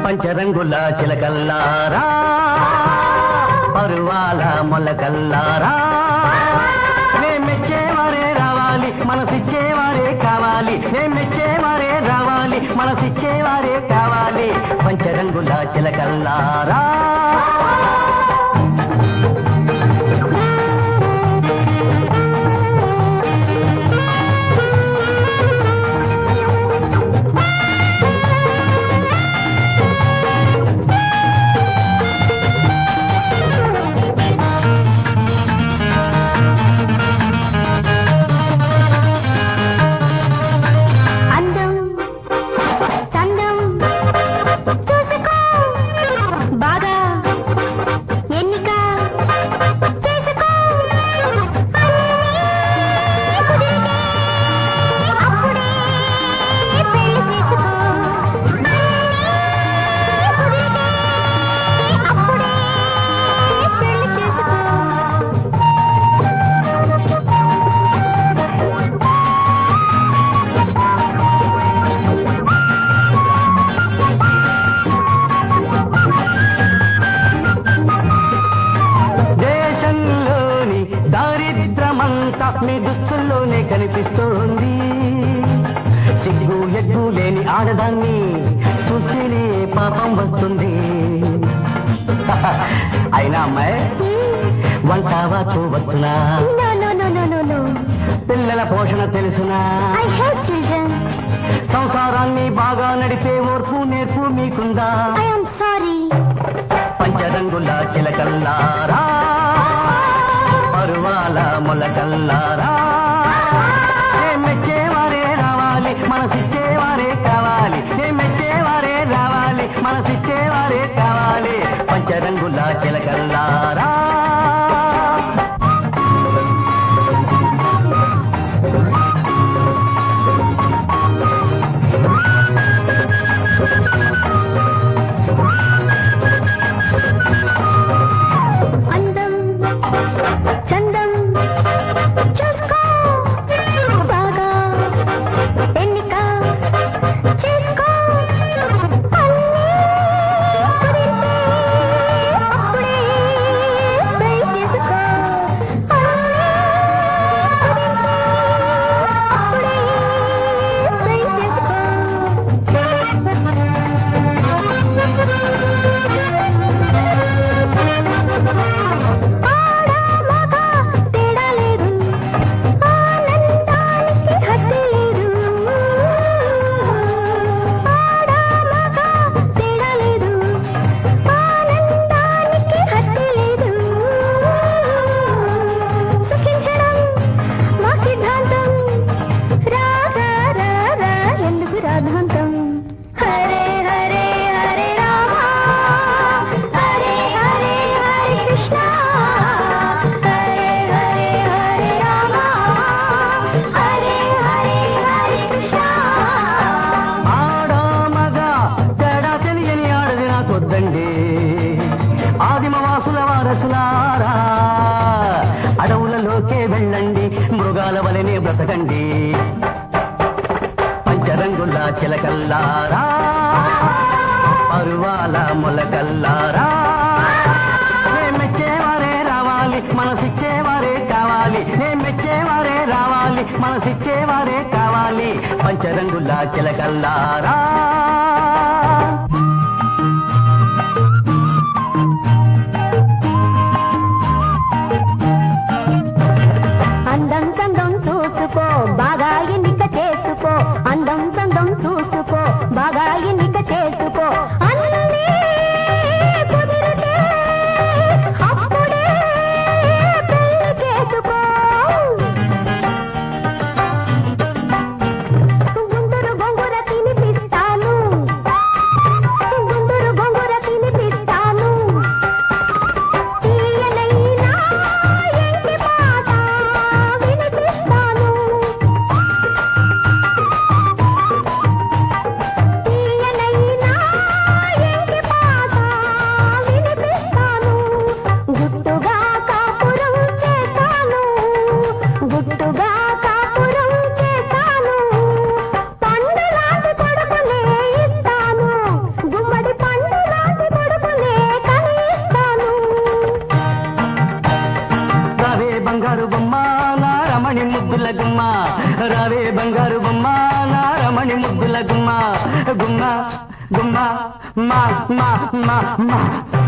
పంచరంగుల చిలకల్లారా పరువాల మొలకల్లారా మెచ్చేవారే రావాలి మనసిచ్చేవారే కావాలి మెచ్చేవారే రావాలి మనసిచ్చేవారే కావాలి పంచరంగుల చిలకల్లారా మీ దుస్తుల్లోనే కనిపిస్తోంది సిగ్గు ఎగ్గు లేని ఆడదాన్ని చూస్తేనే పాపం వస్తుంది అయినా అమ్మాయి వంటవాకు వచ్చునా పిల్లల పోషణ తెలుసునా సంసారాన్ని బాగా నడిపే ఓర్పు నేర్పు మీకుందా పంచరంగుల చిలకల్లారా పరువాల మొలకల్లారా మెచ్చేవారే రావాలి మనసిచ్చేవారే కావాలి మెచ్చేవారే రావాలి మనసిచ్చేవారే కావాలి పంచరంగుల చిలకల్లారా ఆదిమవాసుల వారసులారా అడవులలోకే వెళ్ళండి మృగాల వలనే బ్రతకండి పంచరంగుల చిలకల్లారా పరువాల మొలకల్లారా మెచ్చేవారే రావాలి మనసిచ్చేవారే కావాలి మెచ్చేవారే రావాలి మనసిచ్చేవారే కావాలి పంచరంగుల చిలకల్లారా బాగా ఎన్నిక చేసుకో అందం సందం చూసుకో బాగా ఎన్నిక చేసుకో అన్నీ కుదిరితే అప్పుడే పెళ్లి చేసుకో గుంటూరు గొంగుర తినిపిస్తా గుమ్మ రావే బంగారు బొమ్మ నా రమణి ముద్దుల గుమ్మ గుమ్మ గుమ్మ మా మా మా మా